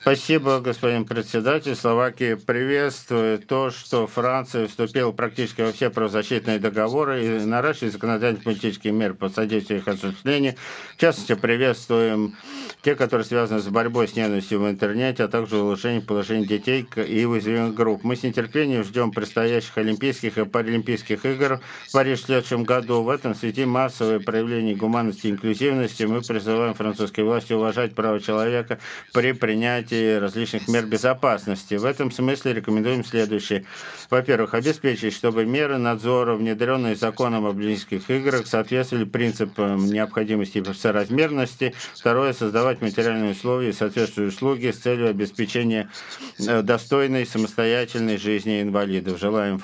Спасибо, господин председатель. Словакия приветствует то, что Франция вступила практически во все правозащитные договоры и наращивает законодательные политические меры по содействию их осуществлению. В частности, приветствуем те, которые связаны с борьбой с ненавистью в интернете, а также улучшением положения детей и уязвимых групп. Мы с нетерпением ждем предстоящих Олимпийских и Паралимпийских игр в Париже в следующем году. В этом свете массовые проявления гуманности и инклюзивности. Мы призываем французские власти уважать право человека при принятии различных мер безопасности. В этом смысле рекомендуем следующее. Во-первых, обеспечить, чтобы меры надзора, внедренные законом об Олимпийских играх, соответствовали принципам необходимости и соразмерности. Второе, создавать материальные условия и соответствующие услуги с целью обеспечения достойной самостоятельной жизни инвалидов. Желаем